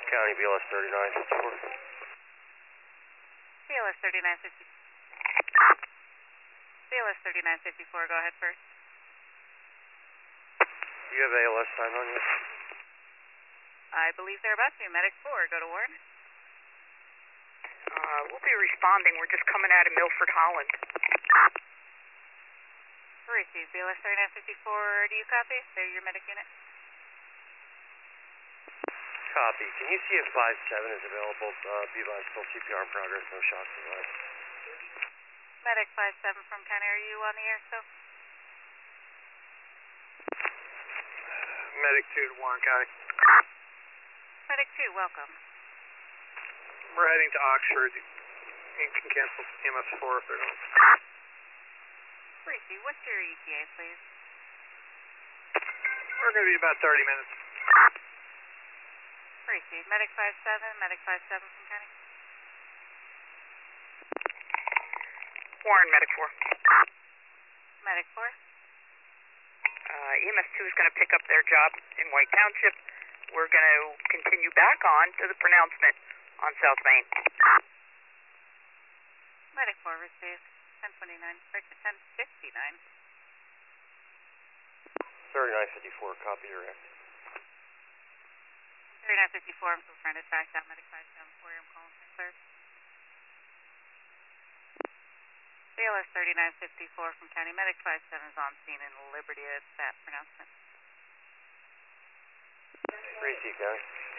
County, BLS 3954. BLS 3954. BLS 3954, go ahead first. Do you have ALS sign on you? I believe they're about to. Medic 4, go to Warren. We'll be responding. We're just coming out of Milford, Holland. Receive BLS 3954, do you copy? They're your medic unit. Copy. Can you see if 5-7 is available? B-line still CPR in progress, no shots advised. Medic 57 from County, are you on the air still? Medic 2 to Warren County. Medic 2, welcome. We're heading to Oxford. You can cancel EMS 4 if they're going. Receive, what's your ETA, please? We're going to be about 30 minutes. Receive, Medic 57, Medic 57 from County. Warren, Medic 4. Medic 4. EMS 2 is going to pick up their job in White Township. We're going to continue back on to the pronouncement on South Main. Medic 4, receive. 1029, correct, 1059. 3954, copy your act. 3954, I'm still trying to track down Medic 57 for you. I'm calling for clear. BLS 3954 from County. Medic 57 is on scene in Liberty at that pronouncement. Receive, County.